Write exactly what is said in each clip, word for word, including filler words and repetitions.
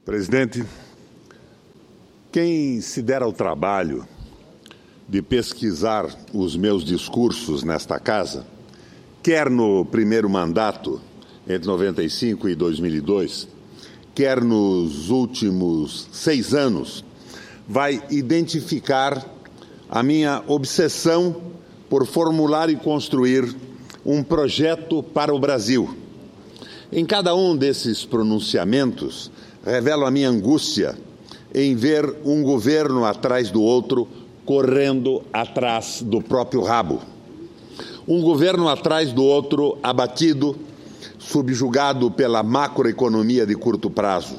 Presidente, quem se der ao trabalho de pesquisar os meus discursos nesta casa, quer no primeiro mandato, entre noventa e cinco e dois mil e dois, quer nos últimos seis anos, vai identificar a minha obsessão por formular e construir um projeto para o Brasil. Em cada um desses pronunciamentos, revelo a minha angústia em ver um governo atrás do outro, correndo atrás do próprio rabo. Um governo atrás do outro, abatido, subjugado pela macroeconomia de curto prazo.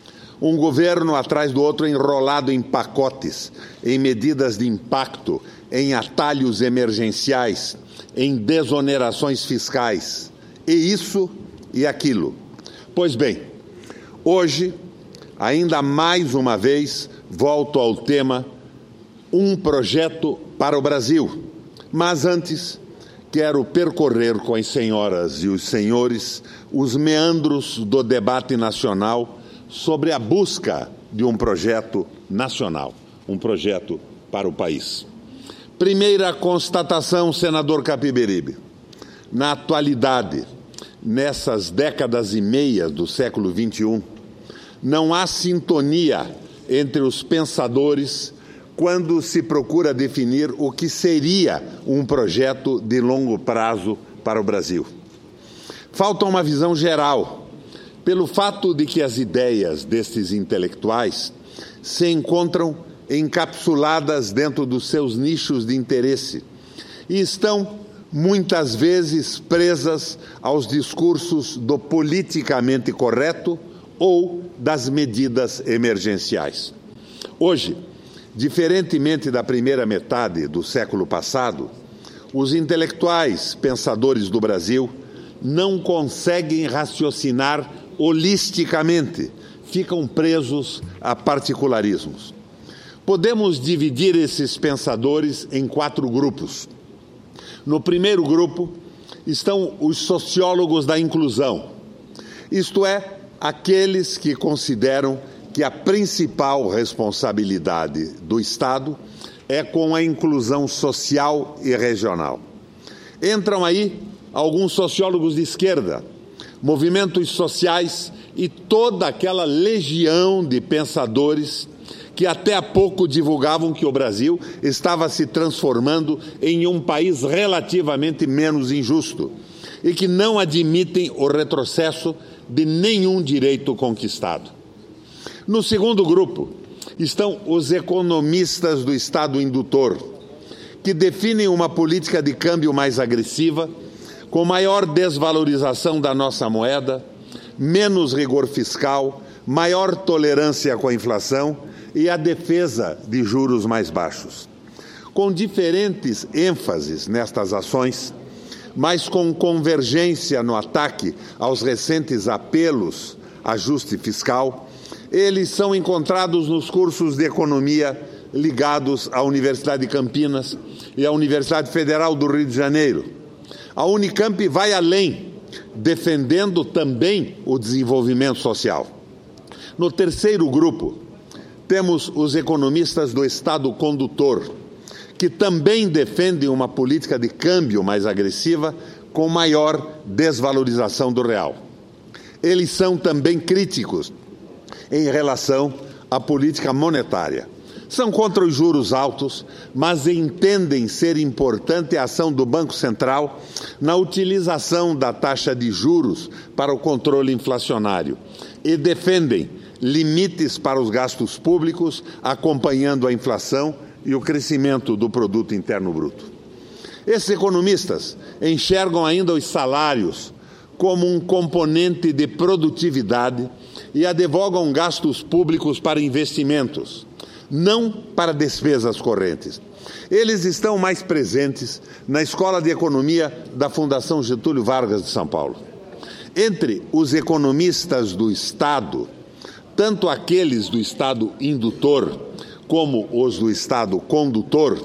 Um governo atrás do outro enrolado em pacotes, em medidas de impacto, em atalhos emergenciais, em desonerações fiscais. E isso e aquilo. Pois bem, hoje, ainda mais uma vez, volto ao tema Um Projeto para o Brasil. Mas antes, quero percorrer com as senhoras e os senhores os meandros do debate nacional sobre a busca de um projeto nacional, um projeto para o país. Primeira constatação, senador Capiberibe. Na atualidade, nessas décadas e meia do século vinte e um, não há sintonia entre os pensadores quando se procura definir o que seria um projeto de longo prazo para o Brasil. Falta uma visão geral, pelo fato de que as ideias destes intelectuais se encontram encapsuladas dentro dos seus nichos de interesse e estão, muitas vezes, presas aos discursos do politicamente correto ou das medidas emergenciais. Hoje, diferentemente da primeira metade do século passado, os intelectuais pensadores do Brasil não conseguem raciocinar holisticamente, ficam presos a particularismos. Podemos dividir esses pensadores em quatro grupos. No primeiro grupo estão os sociólogos da inclusão, isto é, aqueles que consideram que a principal responsabilidade do Estado é com a inclusão social e regional. Entram aí alguns sociólogos de esquerda, movimentos sociais e toda aquela legião de pensadores que até há pouco divulgavam que o Brasil estava se transformando em um país relativamente menos injusto e que não admitem o retrocesso de nenhum direito conquistado. No segundo grupo estão os economistas do Estado indutor, que definem uma política de câmbio mais agressiva, com maior desvalorização da nossa moeda, menos rigor fiscal, maior tolerância com a inflação e a defesa de juros mais baixos. Com diferentes ênfases nestas ações, mas com convergência no ataque aos recentes apelos a ajuste fiscal, eles são encontrados nos cursos de economia ligados à Universidade de Campinas e à Universidade Federal do Rio de Janeiro. A Unicamp vai além, defendendo também o desenvolvimento social. No terceiro grupo, temos os economistas do Estado condutor, que também defendem uma política de câmbio mais agressiva, com maior desvalorização do real. Eles são também críticos em relação à política monetária. São contra os juros altos, mas entendem ser importante a ação do Banco Central na utilização da taxa de juros para o controle inflacionário e defendem limites para os gastos públicos, acompanhando a inflação e o crescimento do produto interno bruto. Esses economistas enxergam ainda os salários como um componente de produtividade e advogam gastos públicos para investimentos, não para despesas correntes. Eles estão mais presentes na Escola de Economia da Fundação Getúlio Vargas de São Paulo. Entre os economistas do Estado, tanto aqueles do Estado indutor como os do Estado condutor,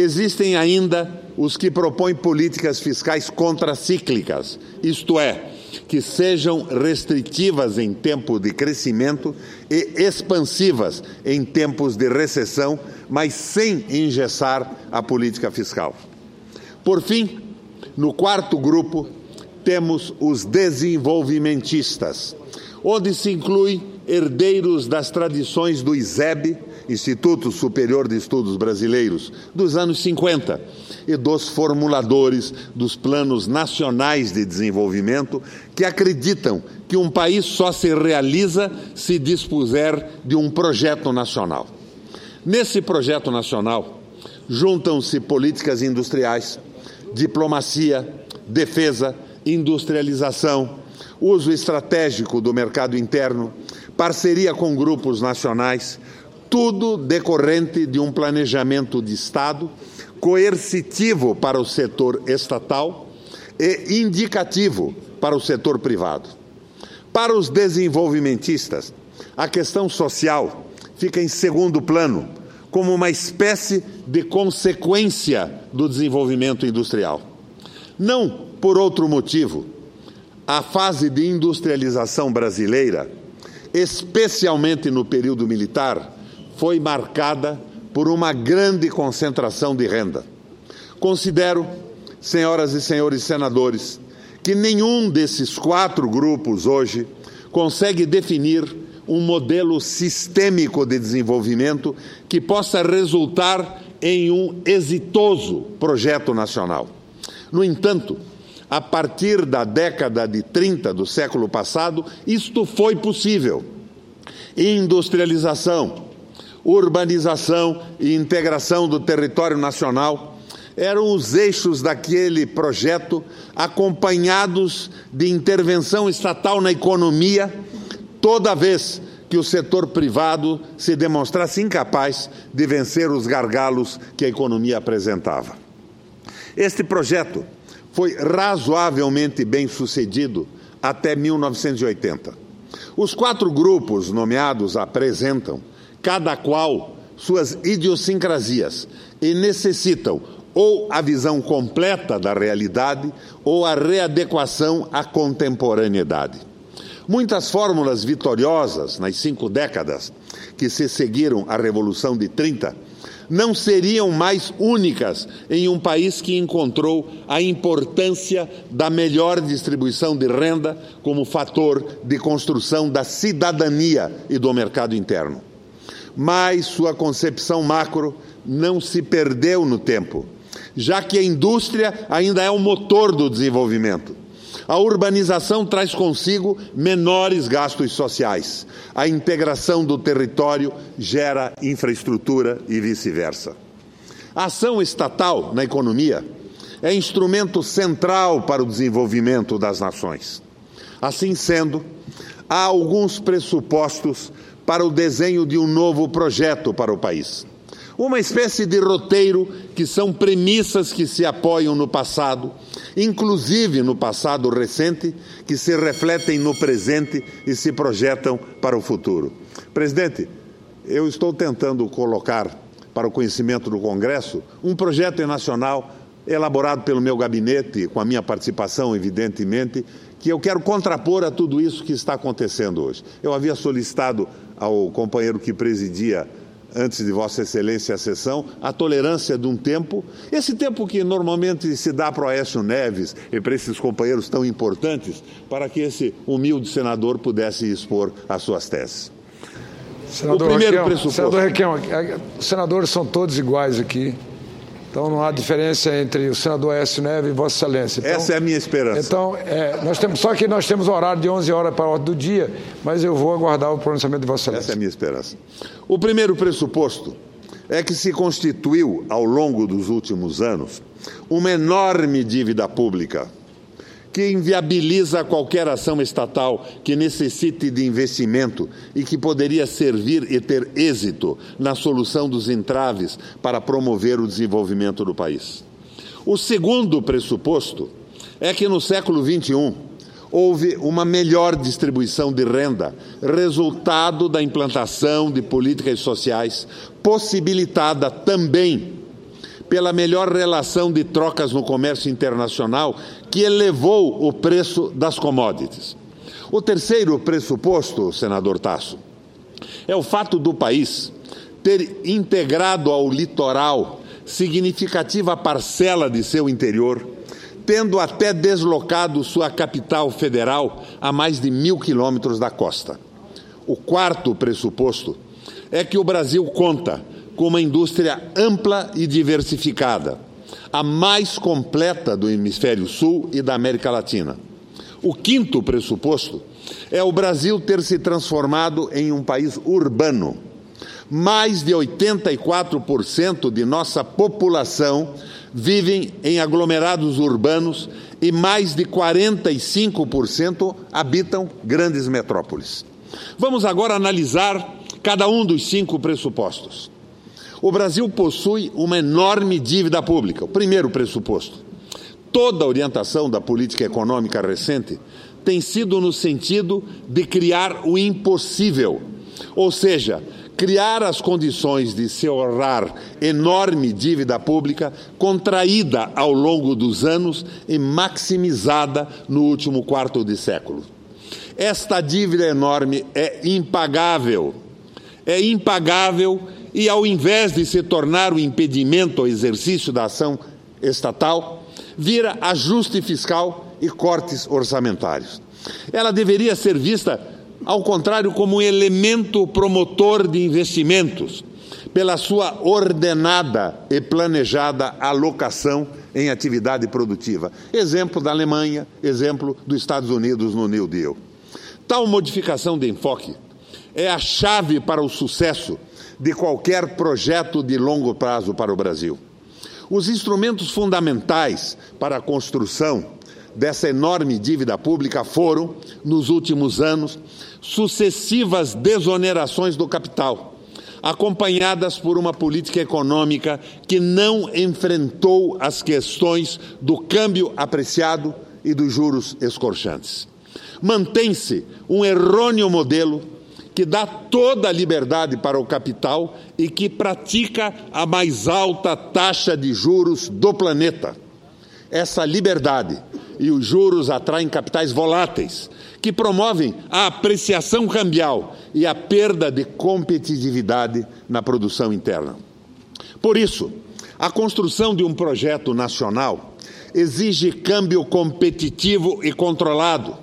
existem ainda os que propõem políticas fiscais contracíclicas, isto é, que sejam restritivas em tempo de crescimento e expansivas em tempos de recessão, mas sem engessar a política fiscal. Por fim, no quarto grupo, temos os desenvolvimentistas, onde se inclui herdeiros das tradições do I S E B, Instituto Superior de Estudos Brasileiros, dos anos cinquenta, e dos formuladores dos planos nacionais de desenvolvimento, que acreditam que um país só se realiza se dispuser de um projeto nacional. Nesse projeto nacional, juntam-se políticas industriais, diplomacia, defesa, industrialização, uso estratégico do mercado interno, parceria com grupos nacionais, tudo decorrente de um planejamento de Estado coercitivo para o setor estatal e indicativo para o setor privado. Para os desenvolvimentistas, a questão social fica em segundo plano, como uma espécie de consequência do desenvolvimento industrial. Não por outro motivo. A fase de industrialização brasileira, especialmente no período militar, foi marcada por uma grande concentração de renda. Considero, senhoras e senhores senadores, que nenhum desses quatro grupos hoje consegue definir um modelo sistêmico de desenvolvimento que possa resultar em um exitoso projeto nacional. No entanto, a partir da década de trinta do século passado, isto foi possível. Industrialização, urbanização e integração do território nacional eram os eixos daquele projeto, acompanhados de intervenção estatal na economia, toda vez que o setor privado se demonstrasse incapaz de vencer os gargalos que a economia apresentava. Este projeto foi razoavelmente bem sucedido até mil novecentos e oitenta. Os quatro grupos nomeados apresentam, cada qual, suas idiosincrasias e necessitam ou a visão completa da realidade ou a readequação à contemporaneidade. Muitas fórmulas vitoriosas nas cinco décadas que se seguiram à Revolução de trinta não seriam mais únicas em um país que encontrou a importância da melhor distribuição de renda como fator de construção da cidadania e do mercado interno. Mas sua concepção macro não se perdeu no tempo, já que a indústria ainda é o motor do desenvolvimento. A urbanização traz consigo menores gastos sociais. A integração do território gera infraestrutura e vice-versa. A ação estatal na economia é instrumento central para o desenvolvimento das nações. Assim sendo, há alguns pressupostos para o desenho de um novo projeto para o país. Uma espécie de roteiro que são premissas que se apoiam no passado, inclusive no passado recente, que se refletem no presente e se projetam para o futuro. Presidente, eu estou tentando colocar para o conhecimento do Congresso um projeto nacional elaborado pelo meu gabinete, com a minha participação, evidentemente, que eu quero contrapor a tudo isso que está acontecendo hoje. Eu havia solicitado ao companheiro que presidia antes de Vossa Excelência a sessão, a tolerância de um tempo, esse tempo que normalmente se dá para o Aécio Neves e para esses companheiros tão importantes, para que esse humilde senador pudesse expor as suas teses. Senador o primeiro Requião, pressuposto... Senador Requião, os senadores são todos iguais aqui, então não há diferença entre o senador Aécio Neves e Vossa Excelência. Então, essa é a minha esperança. Então, é, nós temos, só que nós temos horário de onze horas para a ordem do dia, mas eu vou aguardar o pronunciamento de Vossa Excelência. Essa é a minha esperança. O primeiro pressuposto é que se constituiu, ao longo dos últimos anos, uma enorme dívida pública que inviabiliza qualquer ação estatal que necessite de investimento e que poderia servir e ter êxito na solução dos entraves para promover o desenvolvimento do país. O segundo pressuposto é que no século vinte e um houve uma melhor distribuição de renda, resultado da implantação de políticas sociais, possibilitada também pela melhor relação de trocas no comércio internacional, que elevou o preço das commodities. O terceiro pressuposto, senador Tasso, é o fato do país ter integrado ao litoral significativa parcela de seu interior, tendo até deslocado sua capital federal a mais de mil quilômetros da costa. O quarto pressuposto é que o Brasil conta com uma indústria ampla e diversificada, a mais completa do Hemisfério Sul e da América Latina. O quinto pressuposto é o Brasil ter se transformado em um país urbano. Mais de oitenta e quatro por cento de nossa população vivem em aglomerados urbanos e mais de quarenta e cinco por cento habitam grandes metrópoles. Vamos agora analisar cada um dos cinco pressupostos. O Brasil possui uma enorme dívida pública. O primeiro pressuposto. Toda a orientação da política econômica recente tem sido no sentido de criar o impossível, ou seja, criar as condições de se honrar enorme dívida pública contraída ao longo dos anos e maximizada no último quarto de século. Esta dívida enorme é impagável. É impagável e, ao invés de se tornar um impedimento ao exercício da ação estatal, vira ajuste fiscal e cortes orçamentários. Ela deveria ser vista, ao contrário, como um elemento promotor de investimentos, pela sua ordenada e planejada alocação em atividade produtiva. Exemplo da Alemanha, exemplo dos Estados Unidos no New Deal. Tal modificação de enfoque é a chave para o sucesso de qualquer projeto de longo prazo para o Brasil. Os instrumentos fundamentais para a construção dessa enorme dívida pública foram, nos últimos anos, sucessivas desonerações do capital, acompanhadas por uma política econômica que não enfrentou as questões do câmbio apreciado e dos juros escorchantes. Mantém-se um errôneo modelo que dá toda a liberdade para o capital e que pratica a mais alta taxa de juros do planeta. Essa liberdade e os juros atraem capitais voláteis, que promovem a apreciação cambial e a perda de competitividade na produção interna. Por isso, a construção de um projeto nacional exige câmbio competitivo e controlado,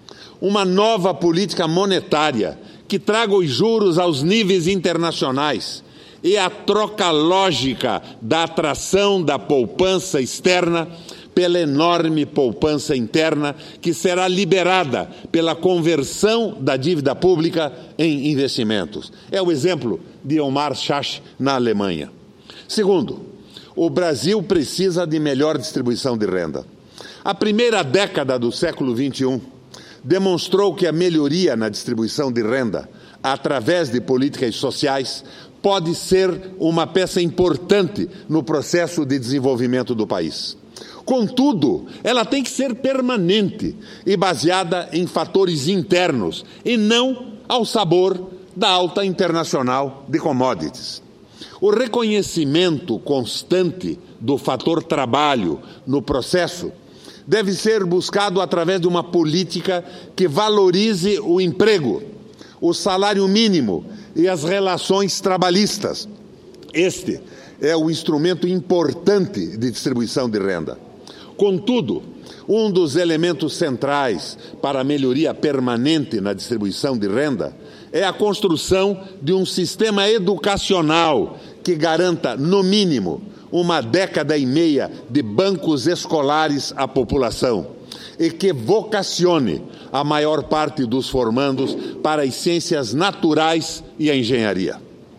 uma nova política monetária que traga os juros aos níveis internacionais e a troca lógica da atração da poupança externa pela enorme poupança interna que será liberada pela conversão da dívida pública em investimentos. É o exemplo de Omar Schacht na Alemanha. Segundo, o Brasil precisa de melhor distribuição de renda. A primeira década do século vinte e um demonstrou que a melhoria na distribuição de renda, através de políticas sociais, pode ser uma peça importante no processo de desenvolvimento do país. Contudo, ela tem que ser permanente e baseada em fatores internos e não ao sabor da alta internacional de commodities. O reconhecimento constante do fator trabalho no processo deve ser buscado através de uma política que valorize o emprego, o salário mínimo e as relações trabalhistas. Este é o instrumento importante de distribuição de renda. Contudo, um dos elementos centrais para a melhoria permanente na distribuição de renda é a construção de um sistema educacional que garanta, no mínimo, uma década e meia de bancos escolares à população e que vocacione a maior parte dos formandos para as ciências naturais e a engenharia.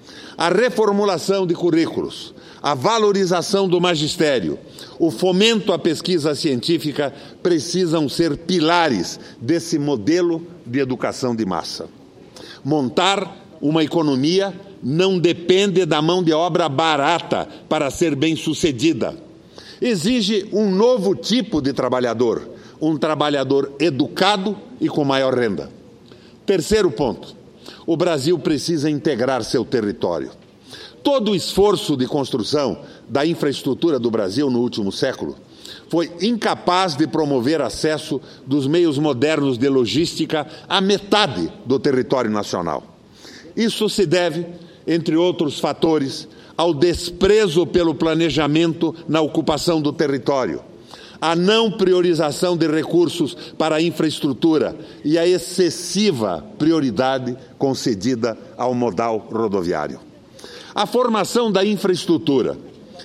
A reformulação de currículos, a valorização do magistério, o fomento à pesquisa científica precisam ser pilares desse modelo de educação de massa. Montar uma economia não depende da mão de obra barata para ser bem-sucedida. Exige um novo tipo de trabalhador, um trabalhador educado e com maior renda. Terceiro ponto, o Brasil precisa integrar seu território. Todo o esforço de construção da infraestrutura do Brasil no último século foi incapaz de promover acesso dos meios modernos de logística à metade do território nacional. Isso se deve, entre outros fatores, ao desprezo pelo planejamento na ocupação do território, à não priorização de recursos para a infraestrutura e à excessiva prioridade concedida ao modal rodoviário. A formação da infraestrutura,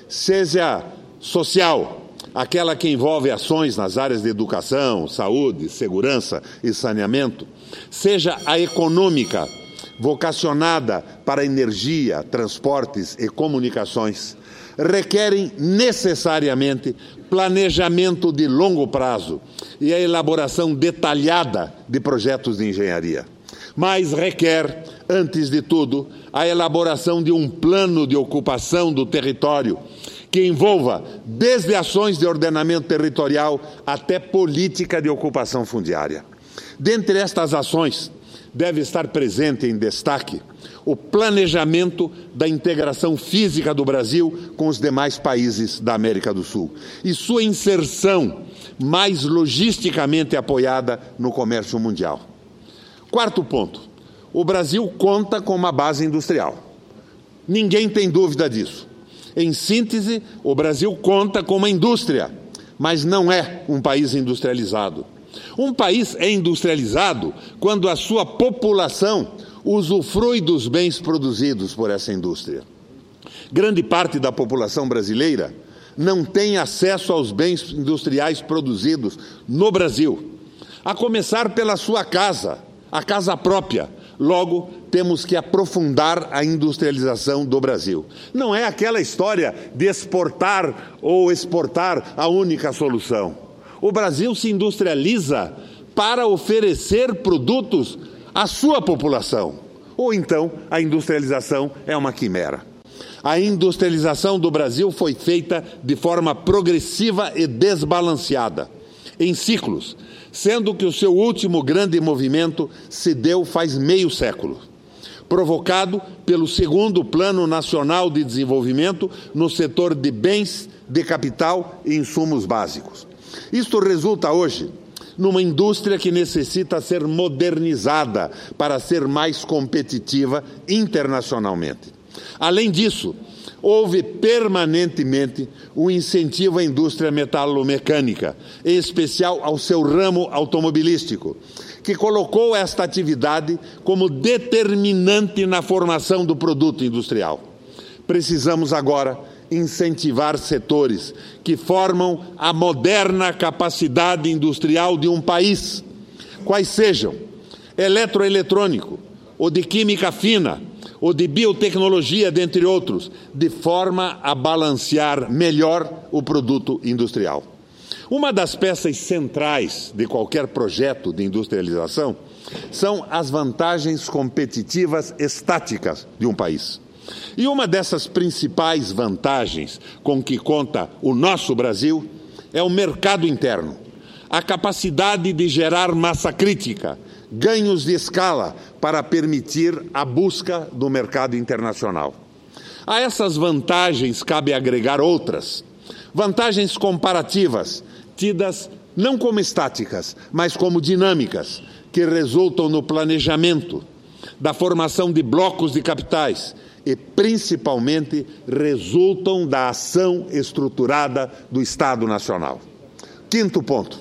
seja social, aquela que envolve ações nas áreas de educação, saúde, segurança e saneamento, seja a econômica, vocacionada para energia, transportes e comunicações, requerem necessariamente planejamento de longo prazo e a elaboração detalhada de projetos de engenharia. Mas requer, antes de tudo, a elaboração de um plano de ocupação do território que envolva desde ações de ordenamento territorial até política de ocupação fundiária. Dentre estas ações, deve estar presente em destaque o planejamento da integração física do Brasil com os demais países da América do Sul e sua inserção mais logisticamente apoiada no comércio mundial. Quarto ponto, o Brasil conta com uma base industrial. Ninguém tem dúvida disso. Em síntese, o Brasil conta com uma indústria, mas não é um país industrializado. Um país é industrializado quando a sua população usufrui dos bens produzidos por essa indústria. Grande parte da população brasileira não tem acesso aos bens industriais produzidos no Brasil, a começar pela sua casa, a casa própria. Logo, temos que aprofundar a industrialização do Brasil. Não é aquela história de exportar ou exportar a única solução. O Brasil se industrializa para oferecer produtos à sua população. Ou então, a industrialização é uma quimera. A industrialização do Brasil foi feita de forma progressiva e desbalanceada, em ciclos, sendo que o seu último grande movimento se deu faz meio século, provocado pelo segundo Plano Nacional de Desenvolvimento no setor de bens, de capital e insumos básicos. Isto resulta hoje numa indústria que necessita ser modernizada para ser mais competitiva internacionalmente. Além disso, houve permanentemente o incentivo à indústria metalomecânica, em especial ao seu ramo automobilístico, que colocou esta atividade como determinante na formação do produto industrial. Precisamos agora incentivar setores que formam a moderna capacidade industrial de um país, quais sejam eletroeletrônico, ou de química fina, ou de biotecnologia, dentre outros, de forma a balancear melhor o produto industrial. Uma das peças centrais de qualquer projeto de industrialização são as vantagens competitivas estáticas de um país. E uma dessas principais vantagens com que conta o nosso Brasil é o mercado interno, a capacidade de gerar massa crítica, ganhos de escala para permitir a busca do mercado internacional. A essas vantagens cabe agregar outras, vantagens comparativas, tidas não como estáticas, mas como dinâmicas, que resultam no planejamento, da formação de blocos de capitais e, principalmente, resultam da ação estruturada do Estado Nacional. Quinto ponto.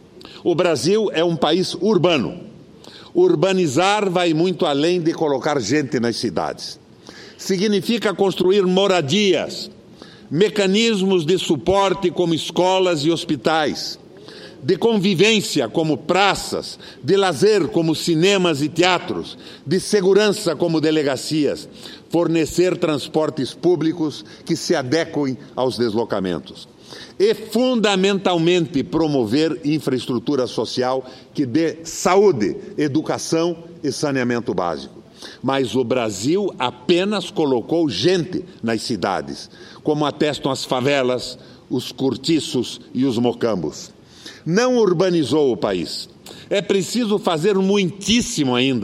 O Brasil é um país urbano. Urbanizar vai muito além de colocar gente nas cidades. Significa construir moradias, mecanismos de suporte como escolas e hospitais, de convivência como praças, de lazer como cinemas e teatros, de segurança como delegacias, fornecer transportes públicos que se adequem aos deslocamentos. E, fundamentalmente, promover infraestrutura social que dê saúde, educação e saneamento básico. Mas o Brasil apenas colocou gente nas cidades, como atestam as favelas, os cortiços e os mocambos. Não urbanizou o país. É preciso fazer muitíssimo ainda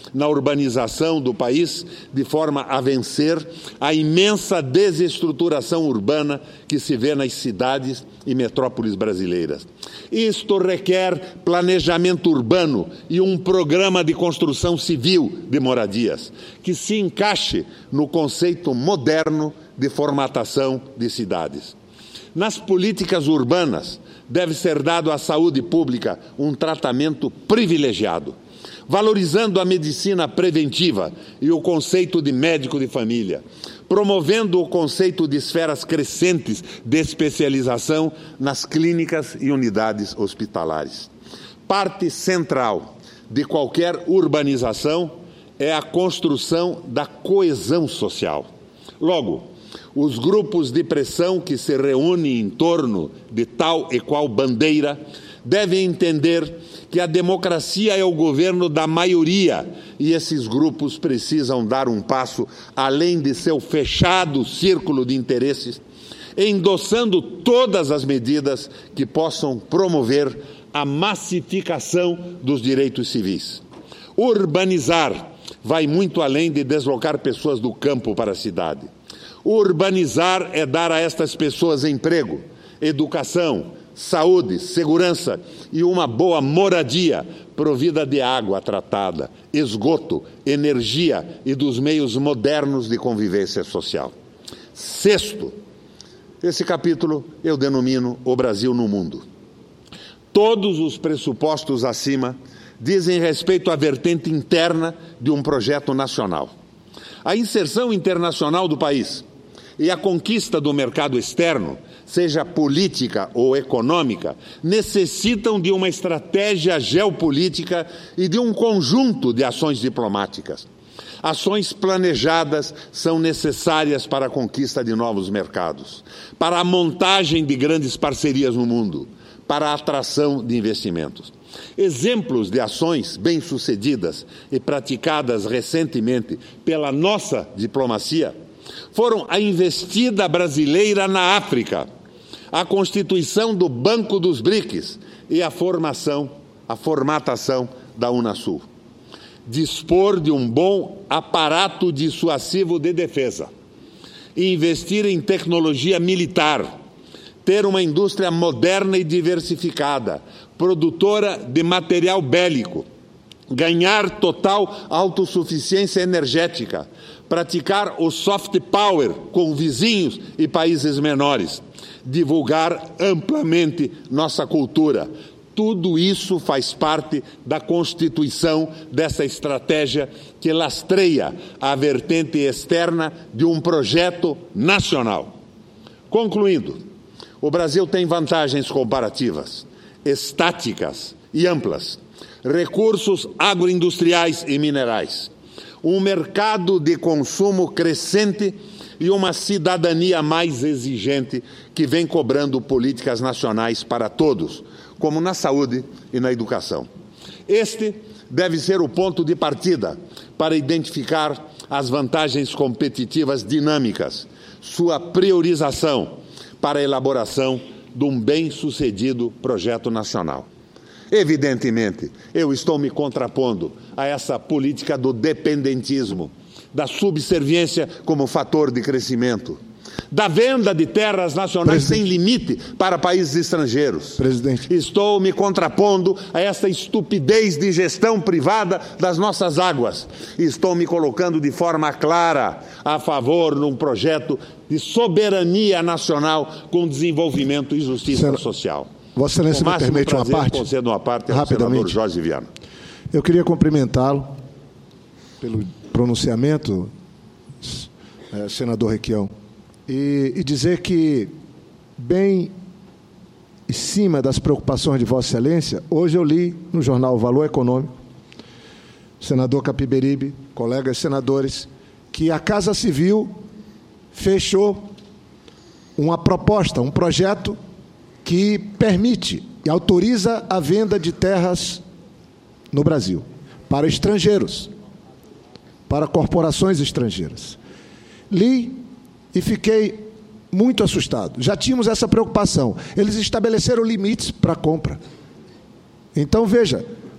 na urbanização do país, de forma a vencer a imensa desestruturação urbana que se vê nas cidades e metrópoles brasileiras. Isto requer planejamento urbano e um programa de construção civil de moradias, que se encaixe no conceito moderno de formatação de cidades. Nas políticas urbanas, deve ser dado à saúde pública um tratamento privilegiado, valorizando a medicina preventiva e o conceito de médico de família, promovendo o conceito de esferas crescentes de especialização nas clínicas e unidades hospitalares. Parte central de qualquer urbanização é a construção da coesão social. Logo, os grupos de pressão que se reúnem em torno de tal e qual bandeira devem entender que a democracia é o governo da maioria e esses grupos precisam dar um passo além de seu fechado círculo de interesses, endossando todas as medidas que possam promover a massificação dos direitos civis. Urbanizar vai muito além de deslocar pessoas do campo para a cidade. Urbanizar é dar a estas pessoas emprego, educação, saúde, segurança e uma boa moradia provida de água tratada, esgoto, energia e dos meios modernos de convivência social. Sexto, esse capítulo eu denomino o Brasil no mundo. Todos os pressupostos acima dizem respeito à vertente interna de um projeto nacional. A inserção internacional do país e a conquista do mercado externo, seja política ou econômica, necessitam de uma estratégia geopolítica e de um conjunto de ações diplomáticas. Ações planejadas são necessárias para a conquista de novos mercados, para a montagem de grandes parcerias no mundo, para a atração de investimentos. Exemplos de ações bem-sucedidas e praticadas recentemente pela nossa diplomacia foram a investida brasileira na África, a constituição do Banco dos B R I C S e a formação, a formatação da Unasul. Dispor de um bom aparato dissuasivo de defesa, investir em tecnologia militar, ter uma indústria moderna e diversificada, produtora de material bélico, ganhar total autossuficiência energética, praticar o soft power com vizinhos e países menores, divulgar amplamente nossa cultura. Tudo isso faz parte da constituição dessa estratégia que lastreia a vertente externa de um projeto nacional. Concluindo, o Brasil tem vantagens comparativas, estáticas e amplas, recursos agroindustriais e minerais, um mercado de consumo crescente e uma cidadania mais exigente que vem cobrando políticas nacionais para todos, como na saúde e na educação. Este deve ser o ponto de partida para identificar as vantagens competitivas dinâmicas, sua priorização para a elaboração de um bem-sucedido projeto nacional. Evidentemente, eu estou me contrapondo a essa política do dependentismo, da subserviência como fator de crescimento, da venda de terras nacionais sem limite para países estrangeiros. Presidente. Estou me contrapondo a essa estupidez de gestão privada das nossas águas. Estou me colocando de forma clara a favor de um projeto de soberania nacional com desenvolvimento e justiça Senhor... social. Vossa Excelência me permite uma parte? Concedo uma parte ao senador Jorge Viana. Eu queria cumprimentá-lo pelo pronunciamento, eh, senador Requião, e, e dizer que, bem em cima das preocupações de Vossa Excelência, hoje eu li no jornal Valor Econômico, senador Capiberibe, colegas senadores, que a Casa Civil fechou uma proposta, um projeto que permite e autoriza a venda de terras no Brasil para estrangeiros, para corporações estrangeiras. Li e fiquei muito assustado. Já tínhamos essa preocupação. Eles estabeleceram limites para a compra. Então, veja,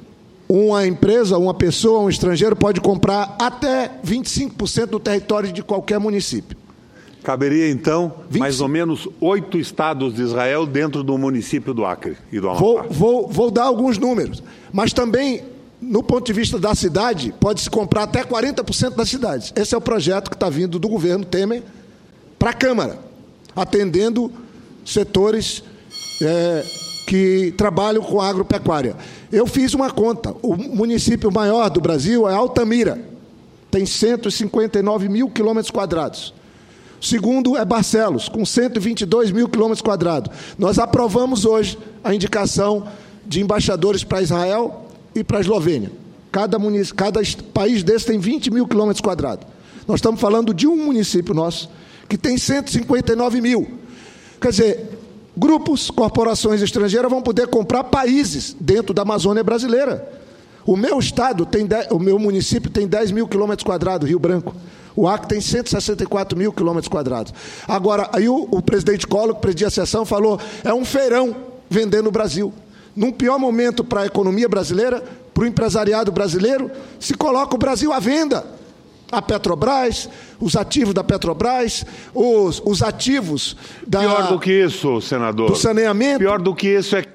uma empresa, uma pessoa, um estrangeiro pode comprar até vinte e cinco por cento do território de qualquer município. Caberia, então, vinte mais ou menos oito estados de Israel dentro do município do Acre e do Amapá. Vou, vou, vou dar alguns números, mas também, no ponto de vista da cidade, pode-se comprar até quarenta por cento das cidades. Esse é o projeto que está vindo do governo Temer para a Câmara, atendendo setores é, que trabalham com agropecuária. Eu fiz uma conta. O município maior do Brasil é Altamira, tem cento e cinquenta e nove mil quilômetros quadrados. O segundo é Barcelos, com cento e vinte e dois mil quilômetros quadrados. Nós aprovamos hoje a indicação de embaixadores para Israel e para a Eslovênia. Cada, munic... Cada país desse tem vinte mil quilômetros quadrados. Nós estamos falando de um município nosso que tem cento e cinquenta e nove mil. Quer dizer, grupos, corporações estrangeiras vão poder comprar países dentro da Amazônia brasileira. O meu estado, tem dez... o meu município tem dez mil quilômetros quadrados, Rio Branco. O Acre tem cento e sessenta e quatro mil quilômetros quadrados. Agora, aí o, o presidente Collor, que presidia a sessão, falou, é um feirão vender no Brasil. Num pior momento para a economia brasileira, para o empresariado brasileiro, se coloca o Brasil à venda. A Petrobras, os ativos da Petrobras, os, os ativos da, Pior do que isso, senador. do saneamento. Pior do que isso é...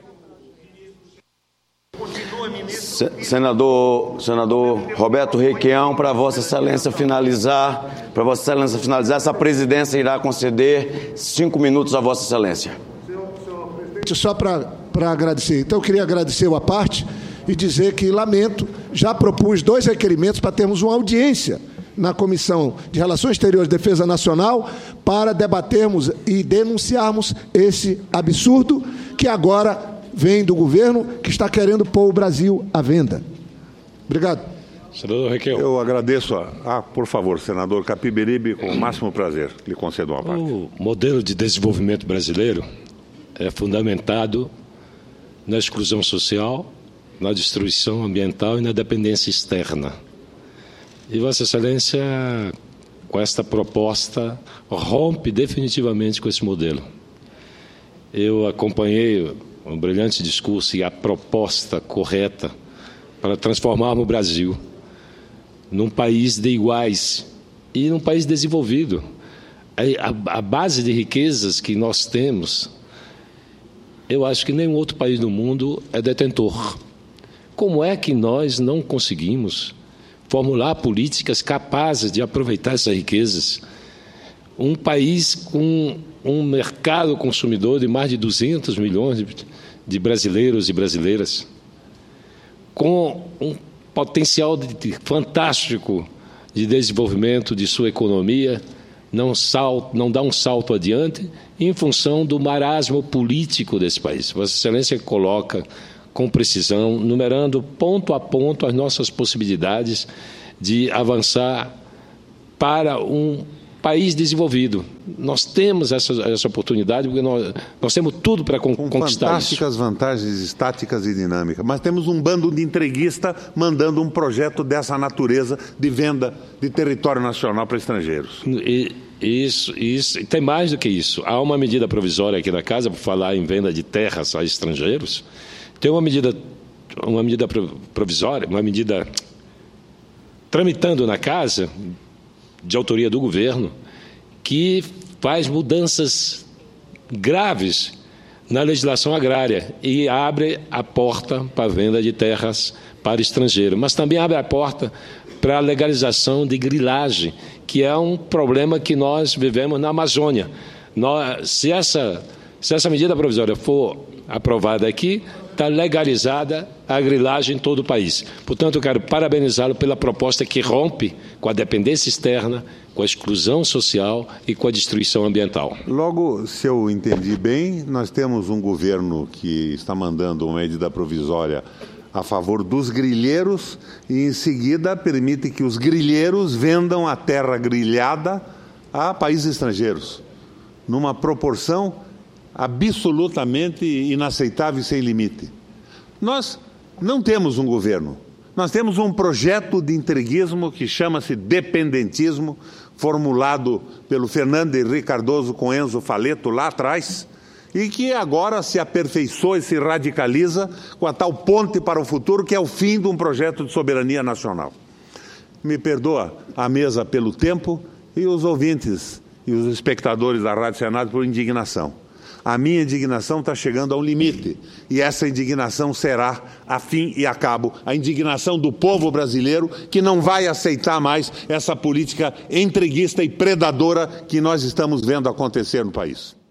Senador, senador Roberto Requião, para Vossa Excelência finalizar, para Vossa Excelência finalizar, essa presidência irá conceder cinco minutos a Vossa Excelência. Senhor presidente, só para agradecer. Então, eu queria agradecer a parte e dizer que lamento, já propus dois requerimentos para termos uma audiência na Comissão de Relações Exteriores e Defesa Nacional para debatermos e denunciarmos esse absurdo que agora vem do governo que está querendo pôr o Brasil à venda. Obrigado. Senador Requião. Eu agradeço. A... Ah, por favor, senador Capiberibe, com o máximo prazer, lhe concedo uma parte. O modelo de desenvolvimento brasileiro é fundamentado na exclusão social, na destruição ambiental e na dependência externa. E Vossa Excelência, com esta proposta, rompe definitivamente com esse modelo. Eu acompanhei um brilhante discurso e a proposta correta para transformarmos o Brasil num país de iguais e num país desenvolvido. A, a base de riquezas que nós temos, eu acho que nenhum outro país do mundo é detentor. Como é que nós não conseguimos formular políticas capazes de aproveitar essas riquezas? Um país com um mercado consumidor de mais de duzentos milhões de, de brasileiros e brasileiras, com um potencial de, de, fantástico de desenvolvimento de sua economia, não, salto, não dá um salto adiante em função do marasmo político desse país. Vossa Excelência coloca com precisão, numerando ponto a ponto as nossas possibilidades de avançar para um país desenvolvido. Nós temos essa, essa oportunidade, porque nós, nós temos tudo para con Com conquistar fantásticas isso. vantagens estáticas e dinâmicas, mas temos um bando de entreguista mandando um projeto dessa natureza de venda de território nacional para estrangeiros. E, isso, isso, e tem mais do que isso. Há uma medida provisória aqui na casa, por falar em venda de terras a estrangeiros, tem uma medida, uma medida provisória, uma medida tramitando na casa, de autoria do governo, que faz mudanças graves na legislação agrária e abre a porta para a venda de terras para estrangeiro, mas também abre a porta para a legalização de grilagem, que é um problema que nós vivemos na Amazônia. Nós, se, essa, se essa medida provisória for aprovada aqui, está legalizada a grilagem em todo o país. Portanto, eu quero parabenizá-lo pela proposta que rompe com a dependência externa, com a exclusão social e com a destruição ambiental. Logo, se eu entendi bem, nós temos um governo que está mandando uma medida provisória a favor dos grilheiros e, em seguida, permite que os grilheiros vendam a terra grilhada a países estrangeiros, numa proporção absolutamente inaceitável e sem limite. Nós não temos um governo, nós temos um projeto de entreguismo que chama-se dependentismo, formulado pelo Fernando Henrique Cardoso com Enzo Faleto lá atrás, e que agora se aperfeiçoa e se radicaliza com a tal ponte para o futuro, que é o fim de um projeto de soberania nacional. Me perdoa a mesa pelo tempo e os ouvintes e os espectadores da Rádio Senado por indignação. A minha indignação está chegando a um limite, e essa indignação será, a fim e a cabo, a indignação do povo brasileiro, que não vai aceitar mais essa política entreguista e predadora que nós estamos vendo acontecer no país.